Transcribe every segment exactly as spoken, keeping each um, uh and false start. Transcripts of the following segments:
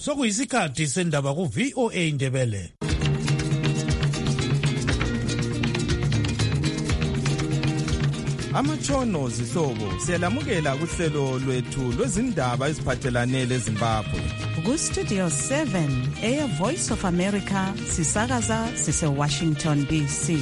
Sokuyisikhathi sendaba ku V O A Ndebele. Amatshono zihlobo siyalamukela kuhlelo lwethu lwezindaba eziphathelane leZimbabwe. Ku Studio seven Air Voice of America sisakaza sise Washington D C.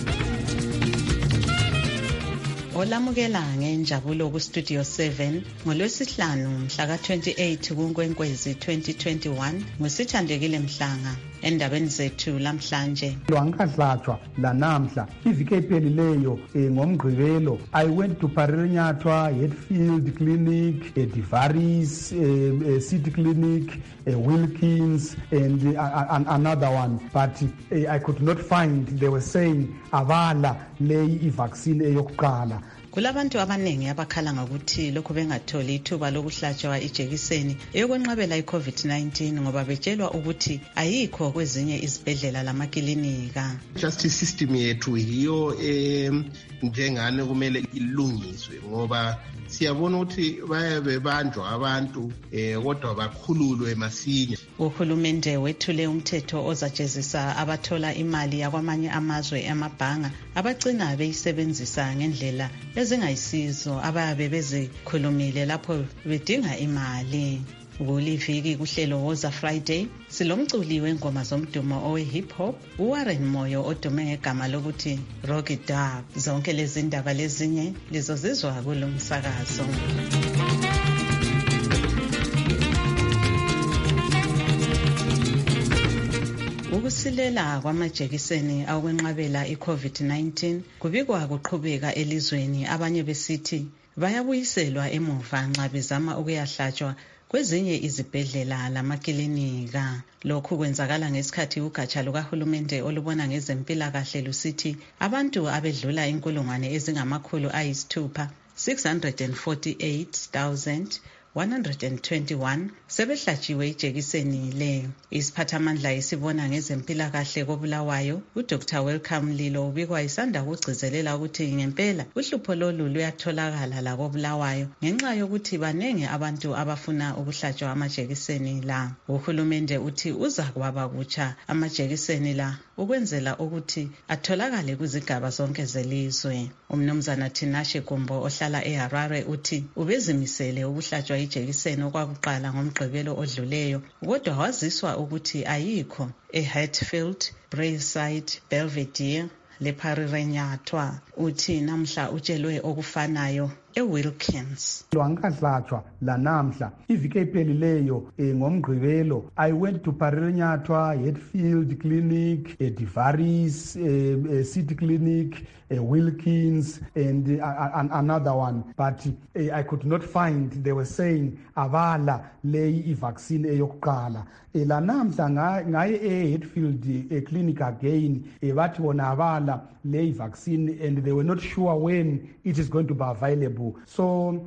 Olamukela ngenjabulo ku Studio seven ngolwesihlanu mhla ka twenty-eight kuNkwenkwezi twenty twenty-one ngusithandekile Mhlanga. Endabeni zethu lamhlanje lwankadlatshwa lanamhla iviki ephelileyo ngomgqibelo I went to Parirenyathwa Hatfield Clinic, a Divaris a, a City Clinic, a Wilkins and a, a, another one, but uh, I could not find. They were saying avala lei vaccine eyokuqala. Kulabantu abanengi abakhala ngokuthi lokho bengatholi ithuba lokuhlatshwa ijekiseni eyokwenqabela iCovid nineteen ngoba betshelwa ukuthi ayikho kwezinye izibhedlela lamakilinika. Justice system yethu hiyo em njengane kumele ilungiswe ngoba siyabona ukuthi bayabe banjwa abantu eh kodwa bakhululwe masinya. Uhulumende wethule umthetho ozajezisa abathola imali yakwamanye amazwe emabhanga abagcina beyisebenzisa ngendlela ezingayisizo ababe bezikhulumile lapho bedinga imali. Kuliviki kuhlelo Woza Friday silomculi wengoma zomdumo owe hip hop uWarren Moyo odume ngegama lokuthi Rocky Dub. Zonke lezi ndaba lezinye lizozizwa kulomsakazo. Ukusilela kwamajekiseni awokwenqabela iCovid nineteen kubikwa kuqhubeka elizweni, abanye besithi bayabuyiselwa emuva nxa bezama ukuyahlatshwa kwezinye izibhedlela lamakilinika. Lokhu kwenzakala ngesikhathi ugatsha lukahulumende olubona ngezempilakahle lusithi abantu abedlula inkulungwane ezingamakhulu ayisithupha six hundred forty-eight thousand one hundred twenty-one sebehlatshiwe ijekiseni le. Isiphathamandla esibona ngezempilakahle koBulawayo uDr Welcome Lilo ubikwa isanda ukugcizelela ukuthi ngempela uhlupho lolu luyatholakala la koBulawayo ngenxa yokuthi banenge abantu abafuna ukuhlatshwa amajekiseni la. Uhulumende uthi uza kwaba kutsha amajekiseni la ukwenzela ukuthi atholakale kuzigaba zonke zelizwe. Umnumzana Tinashe Gumbo ohlala eHarare uthi ubezimisele ukuhlatshwa ijekiseni okwakuqala ngomgqibelo odluleyo kodwa waziswa ukuthi ayikho eHatfield, Braeside, Belvedere lePharirenyathwa. Uthi namhla utshelwe okufanayo eWilkins. Lwankadlatshwa lanamhla iviki ephelileyo ngomgqibelo I went to Parirenyathwa Hatfield Clinic, a Divaris a, a City Clinic, a Wilkins and a, a, another one, but uh, I could not find. They were saying avala lei vaccine eyokuqala. Lanamhla ngaye eHatfield a clinic again bathi bona avala lei vaccine and they were not sure when it is going to be available. So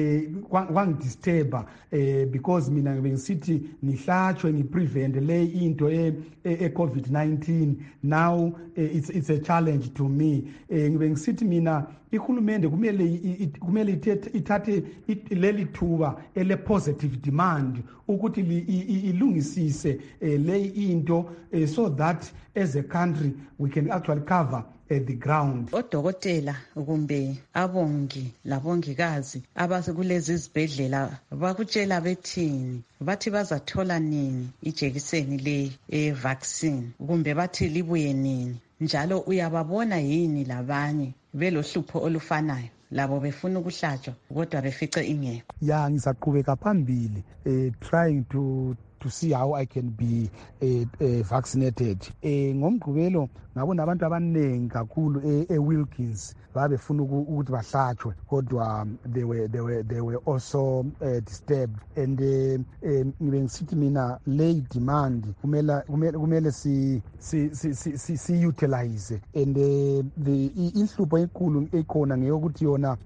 kwangidisturba eh because mina ngibengisithi nihlatshwe ngiprevent le into e-COVID nineteen. Now it's it's a challenge to me. Ngibengisithi mina ihulumende kumele kumele ithathe leli thuba ele positive demand ukuthi ilungisise le into so that as a country we can actually cover at the ground. Odokotela kumbe abongi labongikazi abakulezi izibhedlela bakutshela bethini bathi bazathola nini ijekiseni le e-vaccine kumbe bathi libuye nini, njalo uyababona yini labanye belohlupho olufanayo labo befuna ukuhlatshwa kodwa befice ingekho? Ya ngisaqhubeka phambili eh trying to to see how I can be uh, uh, vaccinated. Eh ngomgqibelo ngabona abantu abanengi kakhulu eWilkins babefuna ukuthi bahlatshwe kodwa they were they were they were also uh, disturbed and ngibe ngisithi mina lay demand kumele kumele si si si si utilize and the inhlupho enkulu ekhona ngeyokuthi yona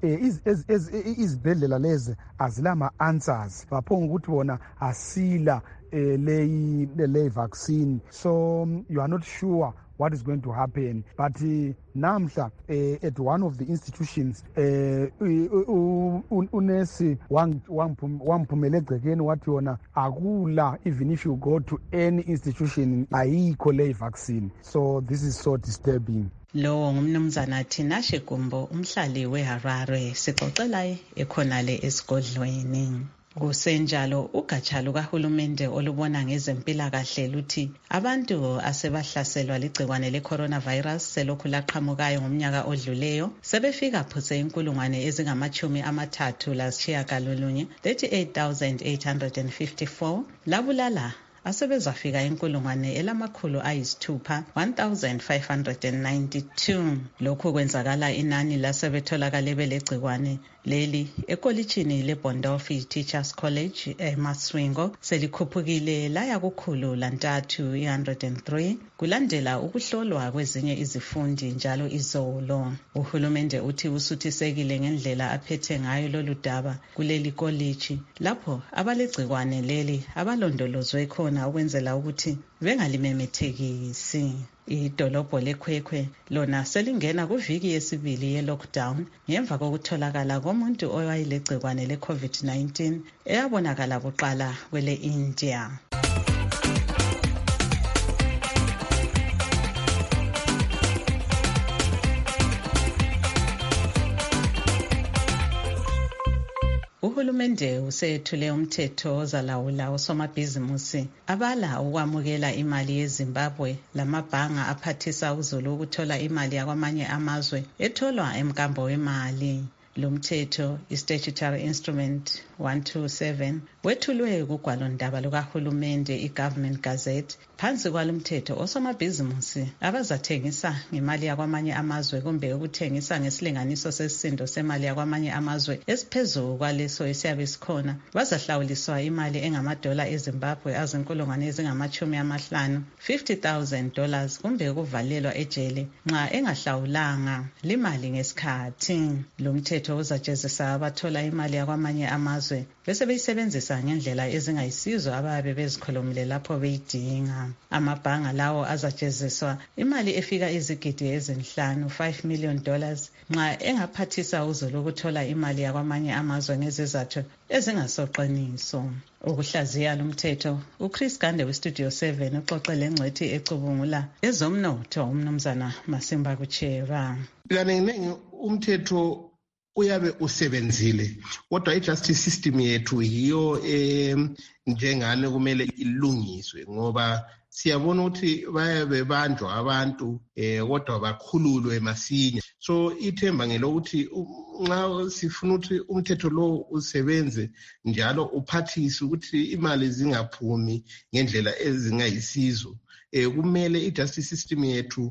izibhedlela lezi azilama answers baphonga ukuthi bona asila lay lay vaccine, so you are not sure what is going to happen. But uh, namhla uh, at one of the institutions unesi wamphumela egcekeni wathi yona akula, even if you go to any institution ayikho le vaccine. So this is so disturbing. Lo ngumnumzana Tinashe Gumbo, umhlali weHarare, sixoxela ekhonale esigodlweni. Kusenjalo ugatsha lukahulumende olubona ngezempilakahle luthi abantu asebahlaselwa ligcikwane le-coronavirus selokhu laqhamukayo ngomnyaka odluleyo sebefika phose inkulungwane ezingamachumi amathathu lasitshiyagalolunye thirty-eight thousand eight hundred fifty-four labulala asebezafika inkulungwane elamakhulu ayisithupha one thousand five hundred ninety-two. Lokhu kwenzakala inani lasebetholakale belegcikwane leli ekolitshini leBondofi Teachers College eMasringo selikhuphukile laya kukhulu lantathu one hundred three kulandela ukuhlolwa kwezinye izifundi njalo izolo. Uhulumende uthi usuthisekile ngendlela aphethe ngayo lolu daba kuleli kolitshi lapho abalegcikwane leli abalondolozwe khona ukwenzela ukuthi bengalimemethekisi. Idolobho leKwekwe lona selingena kuviki yesibili ye-lockdown ngemva kokutholakala komuntu owayelegcikwane le-COVID nineteen eyabonakala kuqala kwele India. Uhulumende usethule umthetho ozalawula osomabhizimusi abala ukwamukela imali yeZimbabwe lamabhanga aphathisa uzulu ukuthola imali yakwamanye amazwe etholwa emkambo wemali. Lo mthetho i-Statutory Instrument one twenty-seven wethulwe kugwalondaba lukahulumende i-Government Gazette. Phansi kwalo mthetho osomabhizimusi abazathengisa ngemali yakwamanye amazwe kumbe ukuthengisa ngesilinganiso sesisindo semali yakwamanye amazwe esiphezulu kwaleso esiyabe sikhona bazahlawuliswa imali engamadola eZimbabwe azinkulungwane ezingamachumi amahlanu fifty thousand dollars kumbe ukuvalelwa ejele nxa engahlawulanga limali ngesikhathi. Lo mthetho uzajezisa abathola imali yakwamanye amazwe bese beyisebenzisa ngendlela ezingayisizo ababe bezikholomile lapho beyidinga. Amabhanga lawo azajeziswa imali efika izigidi ezinhlanu five million dollars nxa engaphathisa uzulu ukuthola imali yakwamanye amazwe ngezizathu ezingasoqiniso. Ukuhlaziya lo mthetho uChris Gande weStudio seven uxoxele engcwethi ecubungula ezomnotho umnumzana Masimba Kuchera. Kanengi umthetho uyabe usebenzile kodwa i-justice system yethu yiyo eh, njengane kumele ilungiswe ngoba siyabona ukuthi bayabe banjwa abantu eh, kodwa bakhululwe masinya. So ithemba ngelokuthi nxa sifuna ukuthi umthetho lo usebenze njalo uphathise ukuthi imali zingaphumi ngendlela ezingayisizo. Eh, kumele i-justice system yethu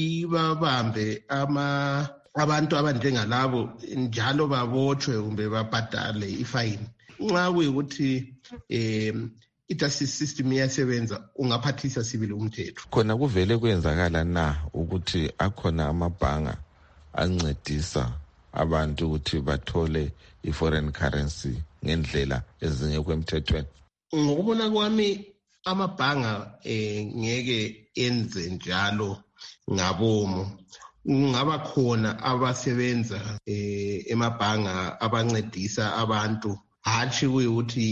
ibabambe ama abantu abanjengalabo njalo babotshwe kumbe babhadale ifine. Nxa kuyikuthi eh i-justice system iyasebenza ungaphathisa sibili umthetho. Khona kuvele kwenzakala na ukuthi akhona amabhanga ancedisa abantu ukuthi bathole i-foreign currency ngendlela ezingekho emthethweni? Ngokubona kwami amabhanga eh ngeke enze njalo ngabomo. Ngaba khona abasebenza eh emabhanga abancedisa abantu hatshi kuyukuthi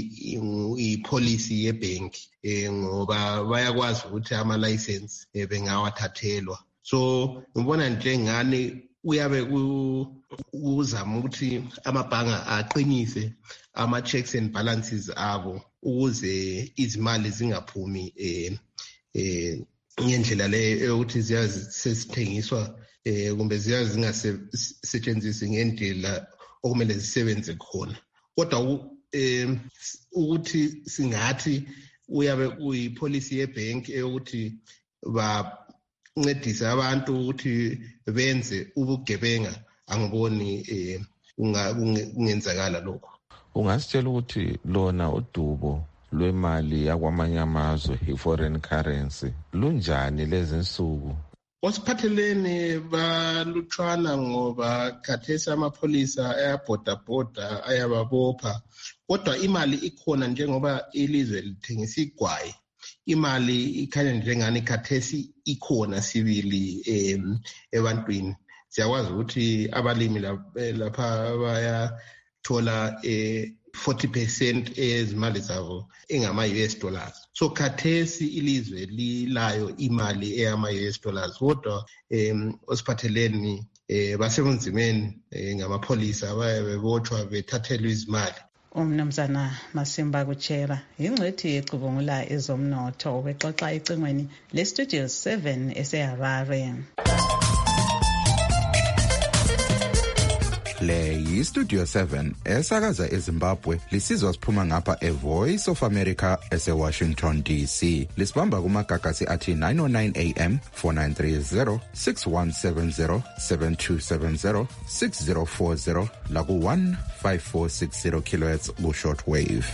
ipolicy yebank eh ngoba bayakwazi ukuthi ama license bengawathathelwa. So ngibona njengani uyabe kuzama ukuthi amabhanga aqinise ama checks and balances abo ukuze izimali zingaphumi eh eh ngendlela le ukuthi ziyazi sesithengiswa eh kumbe ziyazi zingasetshenziswa ngendlela okumele zisebenze khona. Kodwa eh ukuthi singathi uyabe kuyipolicy yebank ukuthi bancedisa abantu ukuthi benze ubugebenga, angiboni eh ungenzakala lokho. Ungasitshela ukuthi lona udubo lwemali yakwamanye amazwe i-foreign currency lunjani lezi nsuku? Osiphathelene balutshwana ngoba khathesi amapholisa ayabhodabhoda ayababopha, kodwa imali ikhona njengoba ilizwe lithengisa igwayi. imali ikhanya njengani khathesi ikhona sibili em ebantwini. Siyakwazi ukuthi abalimi lapha bayathola eh forty percent ezimali zabo engama-U S dollars. So khathesi ilizwe lilayo imali eyama-U S dollars. Kodwa um osiphatheleni eh basebenzimeni ngamapholisa abayebotshwa bethathelwa izimali. Umnumzana Masimba Kuchera ingcwethi yecubungula ezomnotho bexoxa ecingweni le-Studio seven eseHarare. Le yi-Studio seven esakaza eZimbabwe lisizwa siphuma ngapha eVoice of America ese-Washington D C. Lisibamba kumagagasi athi nine oh nine A M, four nine three zero, six one seven zero, seven two seven zero, six zero four zero laku one five four six zero kilohertz ku-short wave.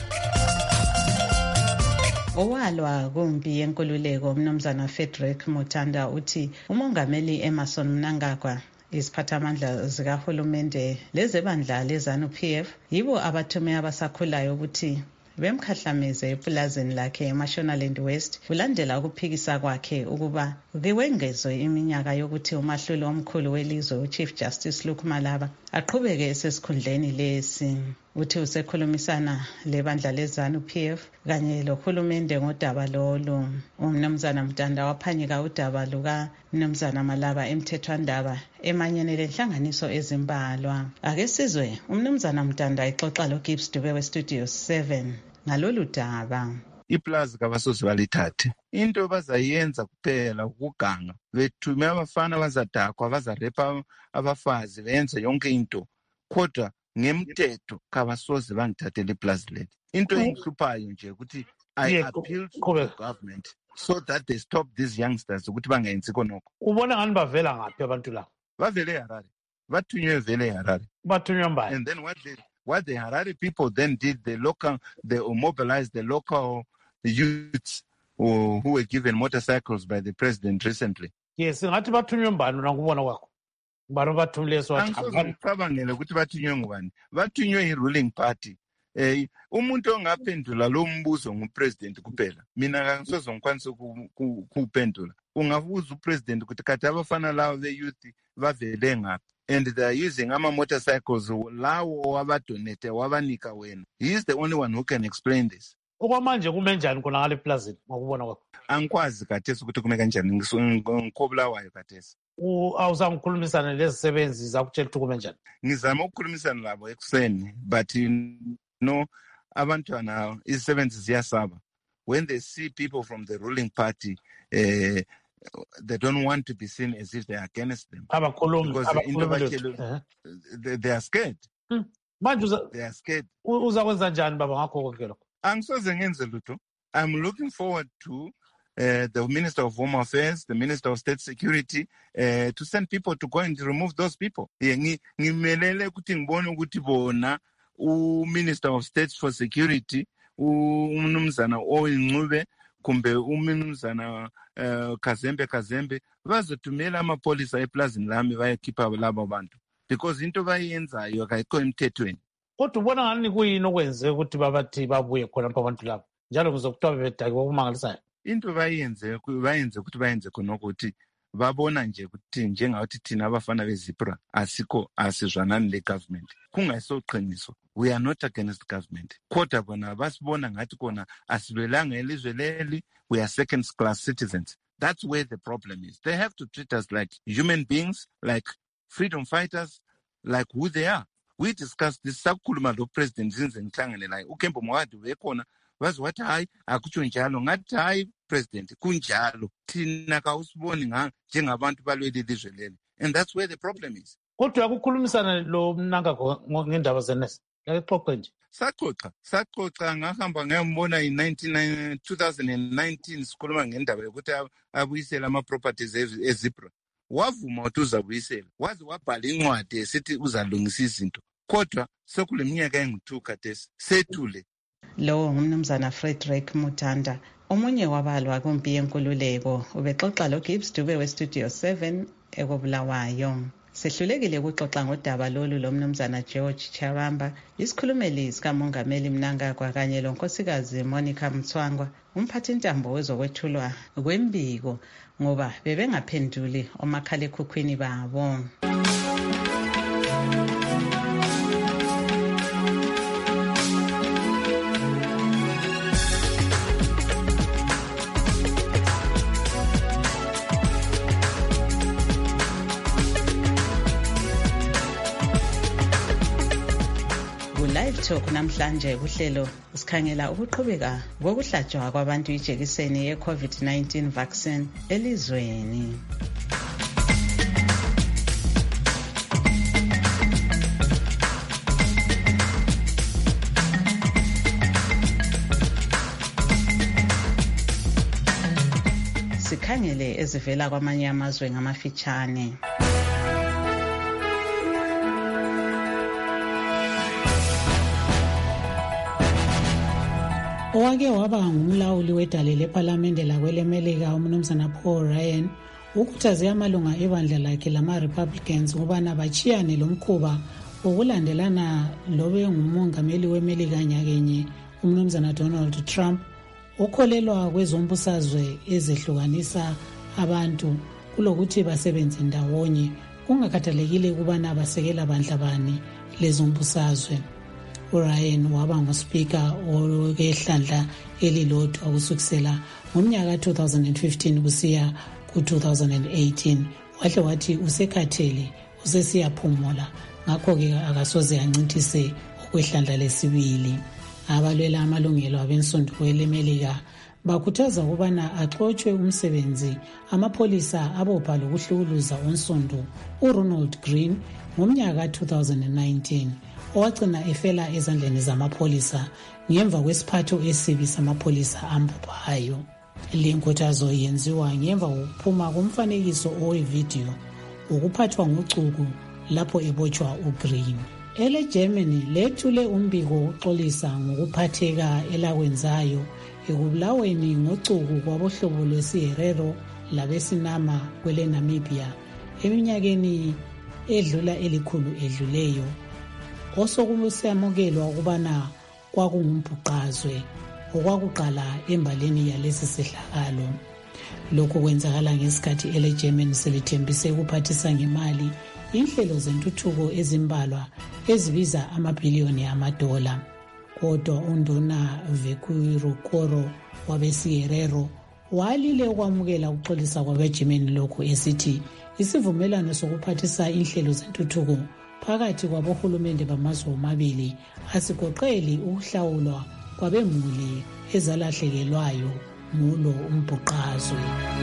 Owalwa kumpi yenkululeko umnumzana Frederick Mutanda uthi umongameli Emmerson Mnangagwa iziphathamandla zikahulumende lezebandla leZANU-P F yibo abathume abasakhulayo ukuthi bemkhahlameze epulazini lakhe eMashonaland West kulandela ukuphikisa kwakhe ukuba kwengezwe iminyaka yokuthi umahlulo omkhulu welizwe uChief Justice Luke Malaba aqhubeke esesikhundleni lesi. Uthi usekhulumisana lebandla leZANU-P F kanye lohulumende ngodaba lolu. Umnumzana Mtanda waphanyeka udaba luka Mnumzana Malaba emthethwandaba emanyene lenhlanganiso ezimbalwa. Ake sizwe umnumzana Mtanda exoxa lo Gibbs Dube we-Studio seven ngalolu daba. Iplazi kabasoze balithathe. Into bazayenza kuphela ukuganga. Bethume abafana bazadakwa bazarepa abafazi benze yonke into. Kodwa ngemthetho kabasoze bangithathele iplazi leli. Into engihluphayo nje ukuthi I appeal to the government so that they stop these youngsters ukuthi bangayenzi konoko. Ubona ngani bavela ngaphi abantu la? Bavele eHarare. Bathunywe vele eHarare. Bathunywa mbani? And then what they what the Harare people then did, the local they mobilized the local youths who, who were given motorcycles by the president recently. Yes, ngathi bathunywe mbani nakubona kwakho? Baro bathumle so wathi ngicabangela ukuthi bathunywe ngubani? Bathunywe i-ruling party. Eh umuntu ongaphendula lo mbuzo ngupresident kuphela. Mina kangisoze ngikwanise ukuphendula. Ungabuza upresident ukuthi kathi abafana lawo be-youth bavele ngaphi? And they are using ama motorcycles lawo abadonate wabanika wena. He is the only one who can explain this. Okwamanje kumenjani kona ngale plazini ngokubona kwakho? Angikwazi kathesi ukuthi kume kanjani ngikobulawayo kathesi. U awuzama ukukhulumisana lezisebenzi zakutshela ukuthi kumenjani? Ngizama ukukhulumisana labo ekuseni but you know abantwana izisebenzi ziyasaba. When they see people from the ruling party uh, they don't want to be seen as if they are against them. Because uh-huh. they, they are scared. Hmm. They are scared. I'm looking forward to uh, the Minister of Home Affairs, the Minister of State Security, uh, to send people to go and remove those people. Minister of State for Security, kumbe umnumzana uh, Kazembe Kazembe bazothumela amapolisa eplazini lami bayakhipha labo bantu because into bayenzayo akayikho emthethweni. Kodwa ubona ngani kuyini okwenze ukuthi babathi babuye khona abantu labo njalo kuzokuthiwa bedaki okumangalisayo? Into bayenze bayenze ukuthi bayenze khona ukuthi babona nje ukuthi njengathi thina abafana beZipra asikho asizwanani le government. Kungayisoqiniso. We are not against government. Kodwa bona basibona ngathi kona asilwelanga elizwe leli, we are second class citizens. That's where the problem is. They have to treat us like human beings, like freedom fighters, like who they are. We discussed this sakukhuluma lo president zinze ngihlangane la uKembo Mwadi wekhona wazi wathi hayi akutsho njalo ngathi hayi president kunjalo thina kawusiboni nga njengabantu balweli ilizwe leli. And that's where the problem is. Kodwa ukukhulumisana lo Mnangagwa ngendaba zenesi yaxoxe nje saxoxa saxoxa ngahamba ngiyambona in twenty nineteen sikhuluma ngendaba yokuthi abuyisela ama properties eZipra. Wavuma ukuthi uzabuyisela, wazi wabhala incwadi esithi uzalungisa izinto, kodwa sekule minyaka engu-two khathesi sethule. Lo ngumnumzana Frederick Mutanda, omunye wabalwa kumpi yenkululeko, ubexoxa lo Gibbs Dube we-Studio seven ekobulawayo. Sehlulekile ukuxoxa ngodaba lolu lomnumzana George Charamba, isikhulumeli sikamongameli Mnangagwa kanye lonkosikazi Monica Mthwangwa, umphathintambo wezokwethulwa kwembiko ngoba bebengaphenduli omakhalekhukhwini babo. Live Talk namhlanje kuhlelo sikhangela ukuqhubeka kokuhlatshwa kwabantu ijekiseni ye-COVID nineteen vaccine elizweni. Sikhangele ezivela kwamanye amazwe ngamafitshane. Owake waba ngumlawuli wedale lePhalamende lakwelemelika umnumzana Paul Ryan ukhuthaze amalunga ebandla lakhe lama-Republicans ukubana bachiyane lomkhuba wokulandelana lobe ngumongameli wemelika nyakenye umnumzana Donald Trump okholelwa kwezombusazwe ezehlukanisa abantu kulokuthi basebenze ndawonye kungakhathalekile ukubana basekela bandla bani lezombusazwe. uRyan waba nguSpeaker wehlandla elilodwa kusukela ngomnyaka two thousand fifteen kusiya ku two thousand eighteen. Wahle wathi usekhathele usesiyaphumula ngakho-ke akasoze ancithise okwehlandla lesibili. Abalwela amalungelo abensundu kwelemelika bakhuthaza ukubana axotshwe umsebenzi amapholisa abopha lokuhlukuluza onsundu uRonald Green ngomnyaka two thousand nineteen. Owagcina efela ezandleni zamapholisa ngemva kwesiphatho esibi samapholisa ambophayo. Le nkuthazo yenziwa ngemva kokuphuma komfanekiso owevidiyo ukuphathwa ngocuku lapho ebotshwa uGreen. Ele Germany lethule umbiko wokuxolisa ngokuphatheka elakwenzayo ekubulaweni ngocuku kwabohlobo lwesiherero labesinama kwele Namibia eminyakeni edlula elikhulu edluleyo. Osokuseyamukelwa ukubana kwakungumbhuqazwe okwakuqala embaleni yalesi sehlakalo. Lokhu kwenzakala ngesikhathi ele Germany selithembise ukuphathisa ngemali inhlelo zentuthuko ezimbalwa ezibiza amabhiliyoni amadola. Kodwa unduna Vekurukoro wabesiyerero walile ukwamukela ukuxolisa kwabeGermany lokhu esithi isivumelano sokuphathisa inhlelo zentuthuko phakathi kwabohulumende bamazwe omabili asigoqeli ukuhlawulwa kwabemuli ezalahlekelwayo mulo umbhuqazwe.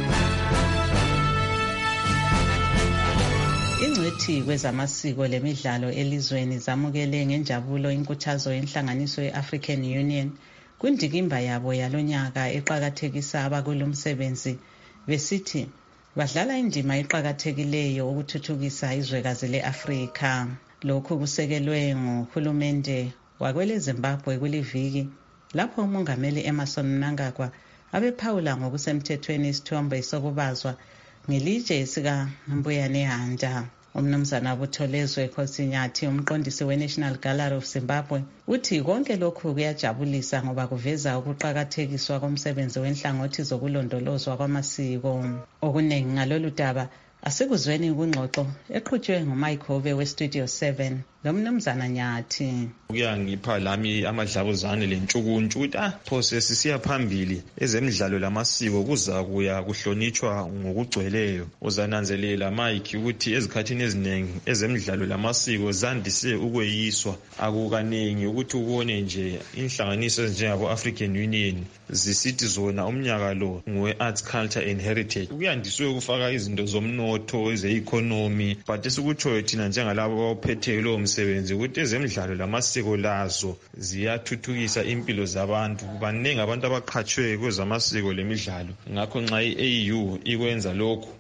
Ingcwethi kwezamasiko lemidlalo elizweni zamukele ngenjabulo inkuthazo yenhlanganiso ye-African Union kwindikimba yabo yalonyaka eqakathekisa abakulomsebenzi besithi badlala indima eqakathekileyo ukuthuthukisa izwekazi le-Afrika. Lokhu kusekelwe nguhulumende wakwele Zimbabwe kuliviki lapho umongameli Emmerson Mnangagwa abephawula ngokusemthethweni isithombe sokubazwa ngelitshe sika Mbuyane Handa. Umnumzana Butholezwe Khosinyathi umqondisi we-National Gallery of Zimbabwe uthi konke lokhu kuyajabulisa ngoba kuveza ukuqakathekiswa komsebenzi wenhlangothi zokulondolozwa kwamasiko. Okuningi ngalolu daba asikuzweni kungxoxo eqhutshwe nguMike Hove we-Studio seven lomnumzana Nyathi. Kuyangipha lami amadlabuzane lentshukuntshu ukuthi ah phose sisiya phambili ezemidlalo lamasiko kuza kuya kuhlonitshwa ngokugcweleyo. Uzananzelela Mike ukuthi ezikhathini eziningi ezemidlalo lamasiko zandise ukweyiswa akukaningi ukuthi ubone nje inhlanganiso ezinjengabo African Union zisithi zona umnyaka lo ngwe Arts Culture and Heritage. Kuyandiswe ukufaka izinto zomnotho eze-economy but esikutshoyo thina njengalabo abaphethe lo msebenzi ukuthi ezemidlalo lamasiko lazo ziyathuthukisa impilo zabantu. Baningi abantu abaqhatshwe kwezamasiko lemidlalo ngakho nxa i-A U ikwenza lokhu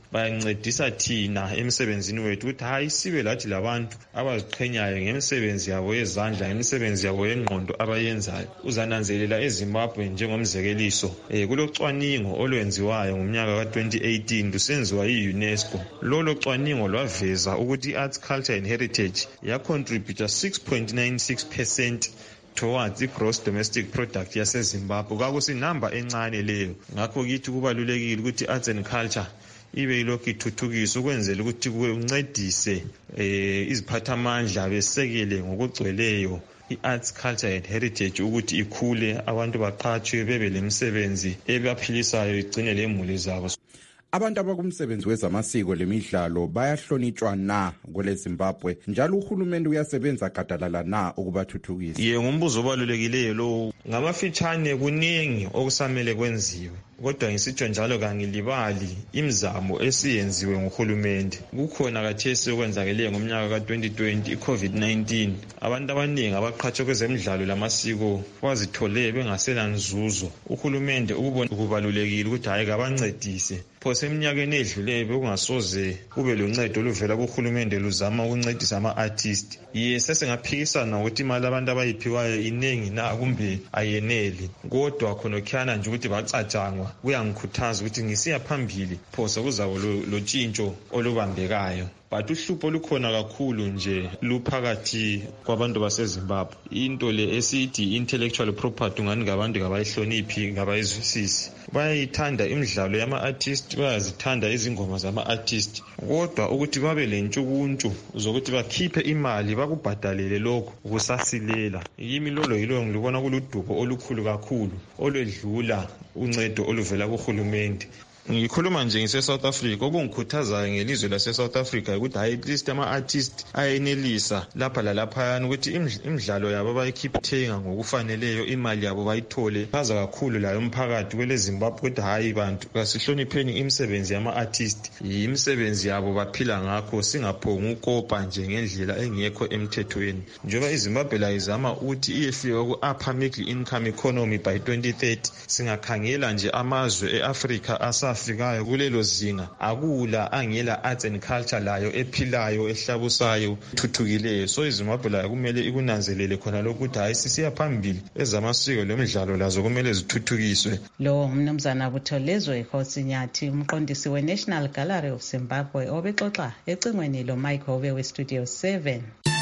bayancedisa thina emsebenzini wethu ukuthi hayi sibe lathi labantu abaziqhenyayo ngemisebenzi yabo yezandla ngemisebenzi yabo yengqondo abayenzayo. Uzananzelela eZimbabwe njengomzekeliso eh kulocwaningo olwenziwayo ngomnyaka ka twenty eighteen lusenziwa yi-UNESCO. Lolo cwaningo lwaveza ukuthi i-arts, culture and heritage yacontributa six point nine six percent towards i-gross domestic product yaseZimbabwe. Kwakusinamba encane leyo. Ngakho kithi kubalulekile ukuthi arts and culture ibe ilokhu ithuthukiswa ukwenzela ukuthi kuncedise eh iziphathamandla besekele ngokugcweleyo i-arts, culture and heritage ukuthi ikhule, abantu baqhatshwe bebe lemisebenzi ebaphilisayo igcine lemuli zabo. Abantu abakumsebenzi wezamasiko lemidlalo bayahlonitshwa na kwele Zimbabwe, njalo uhulumende uyasebenza gadalala na ukubathuthukisa? Ye ngumbuzo obalulekileyo lo. Ngamafitshane kuningi okusamele kwenziwe, kodwa ngisitsho njalo kangilibali imizamo esiyenziwe nguhulumende. Kukhona kathesi okwenzakeleyo ngomnyaka ka twenty twenty i-COVID nineteen. Abantu abaningi abaqhatshwe kwezemidlalo lamasiko bazithole bengasela nzuzo. Uhulumende ukubona kubalulekile ukuthi hayi kabancedise. Phose eminyakeni edluleyo bekungasoze kube loncedo oluvela kuhulumende luzama ukuncedisa ama-artist. Ye sesengaphikisana ukuthi imali abantu abayiphiwayo inengi na kumbe ayeneli, kodwa khonokhana nje ukuthi bacatshangwa. Kuyangikhuthaza ukuthi ngisiya phambili phose kuzabo lo tshintsho olubambekayo. But uhlupho olukhona kakhulu nje luphakathi kwabantu baseZimbabwe. Into le esithi intellectual property ngani ngabantu ngabayihloniphi ngabayizwisisi. Bayayithanda imidlalo yama-artist, bayazithanda izingoma zama-artist, kodwa ukuthi babe lentshukuntshu zokuthi bakhiphe imali bakubhadalele lokho kusasilela. Yimi lolo yilo ngilibona kuludubo olukhulu kakhulu olwedlula uncedo oluvela kuhulumende. Ngikhuluma nje ngise South Africa, okungikhuthazayo ngelizwe lase South Africa ukuthi hayi at least ama-artist ayenelisa lapha lalaphayana ukuthi imidlalo yabo bayikhiphethenga ngokufaneleyo, imali yabo bayithole. Phaza kakhulu layo umphakathi kwele Zimbabwe ukuthi hayi bantu kasihlonipheni imisebenzi yama-artist, imisebenzi yabo baphila ngakho, singaphonga ukopa nje ngendlela engekho emthethweni. Njengoba iZimbabwe la izama ukuthi iyefika ku-upper middle income economy by twenty thirty, singakhangela nje amazwe e-Africa asa fikayo kulelo zinga akula angela arts and culture layo ephilayo ehlabusayo thuthukileyo. So iZimbabwe layo kumele ikunanzelele khona lokuthi hayi sisiya phambili ezamasiko lemidlalo lazo kumele zithuthukiswe. Lo ngumnumzana Butholezwe Khosinyathi, umqondisi we-National Gallery of Zimbabwe, obexoxa ecingweni lo Mike Hove we-Studio seven.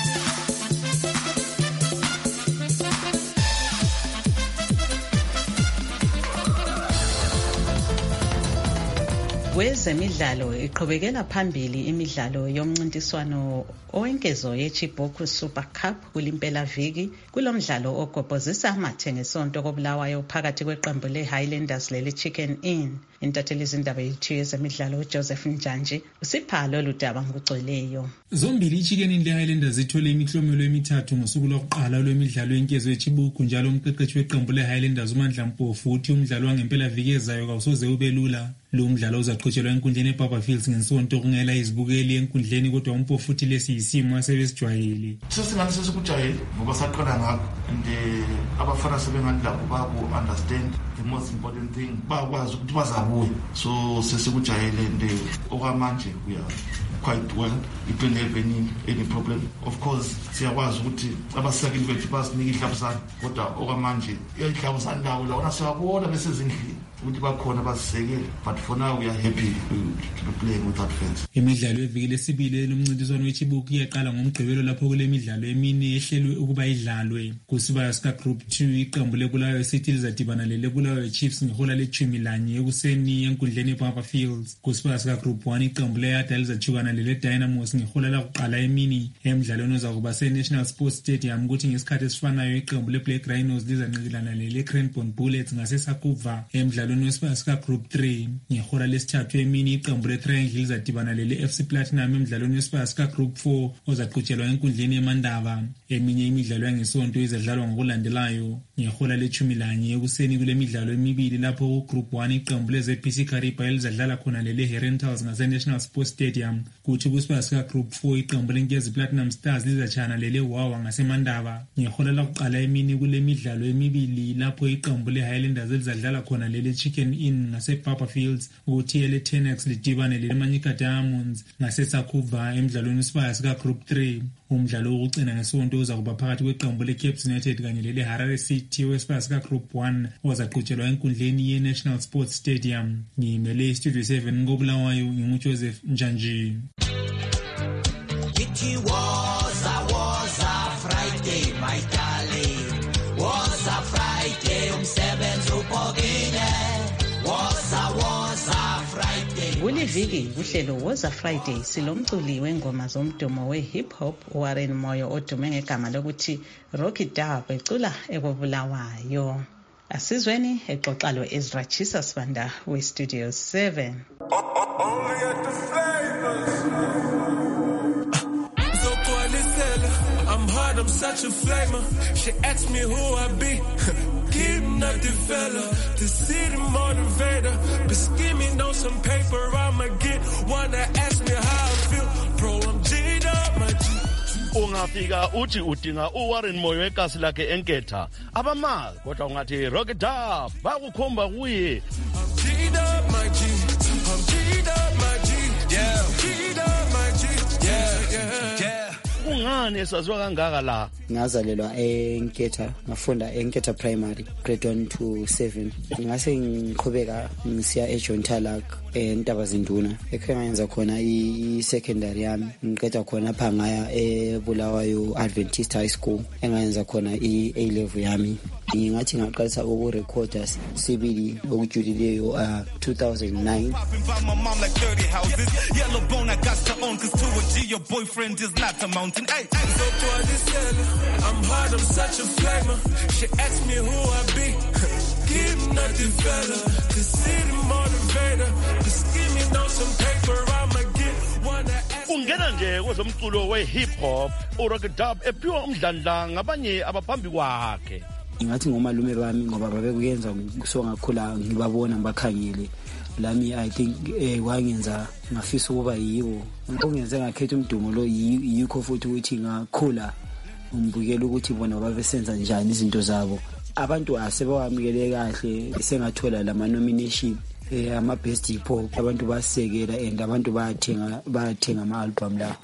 Kwezemidlalo iqhubekela phambili imidlalo yomncintiswano owenkezo yeChibok Super Cup kulimpela viki. Kulomdlalo ogobhozisa amathe ngesonto koBulawayo phakathi kweqembu leHighlanders leleChicken Inn. Intatheli izindaba yethu yezemidlalo uJoseph Njanji usiphalo oludaba ngokugcweleyo. Zombili iChicken Inn leHighlanders zithole imiklomelo emithathu ngosuku lokuqala lwemidlalo yenkezo yeChibok, njalo umqeqeshi weqembu leHighlanders uMandla Mpofu uthi umdlalo wangempela viki ezayo kawusoze ube lula. Lo mdlalo uzaqhutshelwa enkundleni eBarberfields ngensonto kungela izibukeli enkundleni, kodwa uMpofu uthi lesi yisimo asebesijwayele. Sesingani sesikujayele ngoba saqala ngakho, and abafana sebengani labo babu understand the most important thing, bakwazi ukuthi bazabuya. So sesikujayele and okwamanje we are quite well. We don't have any any problem. Of course siyakwazi ukuthi abasekeli bethu basinika ihlabusana, kodwa okwamanje ihlabusana lawo lawona siyabona bese zindlini ukuthi bakhona basisekele, but for now we are happy to, to be playing without fans. Imidlalo eviki lesibili lomncintiswano weChibok iyaqala ngomgqibelo lapho kule midlalo emini ehlelwe ukuba idlalwe. Kusibaya sika Group two iqembu leBulawayo City lizadibana leBulawayo Chiefs ngehola lethumi lanye ekuseni enkundleni eBarberfields. Kusibaya sika Group one iqembu leYada lizajukana leleDynamos ngehola lakuqala emini. Emidlalweni ozakuba seNational Sports Stadium ukuthi ngesikhathi esifanayo iqembu leBlack Rhinos lizanqikilana leleCranbourne Bullets ngaseSakuva. Emidlalweni wesibaya sika Group three ngehola lesithathu emini iqembu leTriangle lizadibana leleF C Platinum emidlalweni wesibaya sika Group four ozaqhutshelwa enkundleni eMandava. Eminye imidlalo yangesonto izadlalwa ngokulandelayo ngehola lethumi lanye ekuseni kule midlalo emibili lapho uGroup one iqembu leZPC Kariba elizadlala khona leleHerentals ngaseNational Sports Stadium. kuthi kusibaya sika group four iqembu lenkezi Platinum Stars lizachana lele wawa ngasemandaba ngehola lakuqala emini kule midlalo emibili lapho iqembu leHighlanders elizadlala khona lele Chicken Inn ngasePapa Fields ukuthi ele Tenex lidibane lele Manyika Diamonds ngaseSakuva emidlalweni sibaya sika group three. Umdlalo wokucina ngesonto uza kuba phakathi kweqembu leCapes United kanye lele Harare City wesibaya sika group one ozaqhutshelwa enkundleni ye-National Sports Stadium. Ngimele Studio seven ngobulawayo nginguJoseph Njanji. It was a was a Friday, my darling. Was a Friday, umsebenzi ubhokile. Was a was a Friday. Kuliviki uhlelo was a Friday silomculi wengoma zomdumo we-hip hop Warren Moyo odume ngegama lokuthi Rocky Dab ecula ekobulawayo. Asizweni exoxa lo Ezra Chisa Sibanda we Studio seven. Only at the flavors. I'm hard, I'm such a flamer. She asked me who I be. Keep nothing fella. The city motivator. But skimming on some paper, I'ma get one that ask me how I feel. Bro, I'm G'd up, my G. Ungafika uthi udinga uWarren Moyo ekasi lakhe enketha abamazi kodwa ungathi Rocky Dab bakukhomba kuye. I'm G'd up, my G. I'm G'd up, my G. Yeah. G'd up, my G. Yeah, yeah, yeah. Ungani esaziwa kangaka la? Ngazalelwa eNketha, ngafunda eNketha Primary, grade one to seven. Ngase ngiqhubeka ngisiya eJohn Talak eNtabazinduna. Ekhaya ngenza khona i-secondary yami. Ngiqeda khona pha ngaya eBulawayo Adventist High School. Engayenza khona i-A level yami. Ngingathi ngaqalisa ukurecorda sibili okujulileyo uh two thousand nine. Yellow bone I got to own cause to a G your boyfriend is not a mountain. Hey, so to understand I'm hard, I'm such a flamer. She asked me who I be. Keep nothing fella. The city motivator. The skimming on some paper I'ma get one that ask. Ungena nje kwezomculo we-hip hop uRocky Dab ephiwa umdlandla ngabanye abaphambi kwakhe. Ingathi ngomalume bami ngoba babekuyenza so ngakhula ngibabona bakhangile lami I think eh wangenza ngafisa ukuba yiwo ngongenze ngakhetha umdumo lo yikho futhi ukuthi ngakhula umbukela ukuthi bona babesenza njani izinto zabo abantu asebawamukele kahle sengathola lama nomination eh ama best hip hop abantu basekela and abantu bayathenga bayathenga ama album la.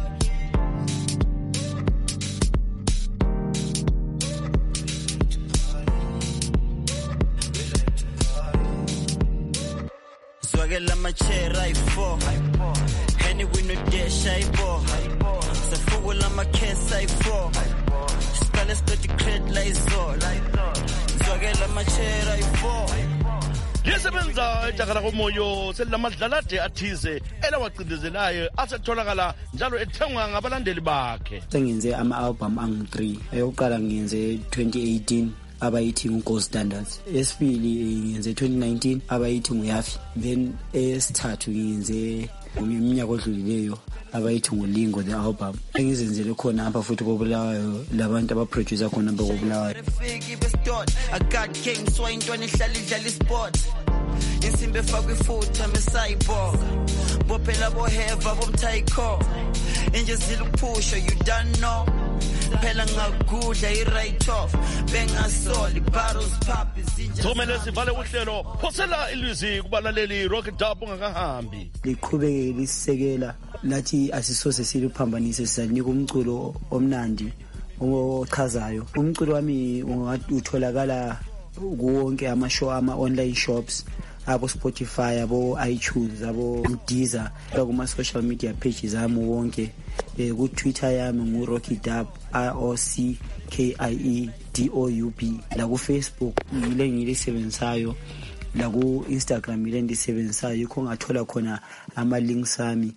Swagela machera ifo Henny wino desha ifo Safugula makesa ifo Skale speti cred la izo Swagela machera ifo Lisebenza ejakala komoyo selamadlalade athize elawaqindezelayo asetholakala njalo ethengwa ngabalandeli bakhe. Sengenze ama album angu three. Eyokuqala ngiyenze twenty eighteen abayithi ngoGold Standards. Esibili ngiyenze twenty nineteen abayithi nguYafi. Then esithathu ngiyenze iminyaka odlulileyo abayithi nguLingo the album. Engizenzele khona apha futhi kobulawayo labantu abaproducer khona bekobulawayo. I got king so intwana ihlala idlala isport. Insimbi efakwe ifutha mesayibhok. Bophela boheva bomthayikho. Inje ziluphusha you don't know. Phela ngakudla i-right off bengasoli barrels pop izinja Thomele sivale uhlelo phosela ilizwi kubalaleli Rocky Dab ungakahambi liqhubeke lisekela lathi asisose siliphambanise sizanika umculo omnandi ochazayo umculo wami utholakala kuwonke ama show ama online shops abo Spotify abo iTunes abo Deezer kuma social media pages ami wonke eh ku Twitter yami ngu Rocky Dab R O C K I E D O U B la ku Facebook ile ngilisebenzayo la ku Instagram ile ndisebenzayo ikho ngathola khona ama links ami.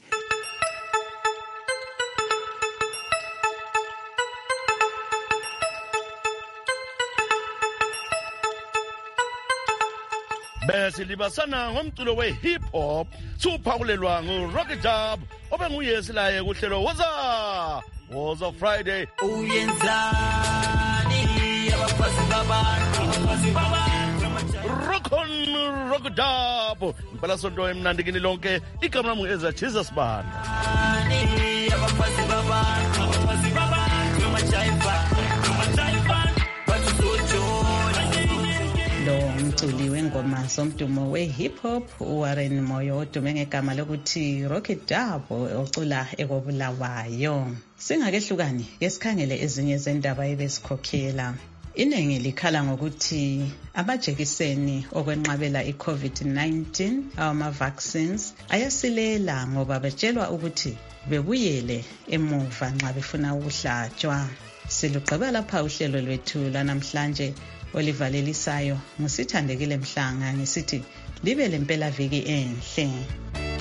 Bese libasana ngomculo we-hip hop suphakulelwa nguRocky Dab obenguyesi laye kuhlelo woza woza Friday. Uyenzani abafazi babantu abafazi babantu Rock on Rockdub. Impelasonto emnandi kini lonke. Igama lami eza Jesus Banda. Lo umculi wengoma zomdumo we-hip hop uWarren Moyo odume ngegama lokuthi Rockdub ocula ekobulawayo. Singakehlukani ke sikhangele ezinye zendaba ebesikhokhela. Iningi likhala ngokuthi amajekiseni okwenqabela i-COVID nineteen ama-vaccines ayasilela ngoba betshelwa ukuthi bebuyele emuva nxa befuna ukuhlatshwa. Siluqaba lapha uhlelo lwethu lanamhlanje olivalelisayo ngusithandekile Mhlanga ngisithi libe lempela viki enhle.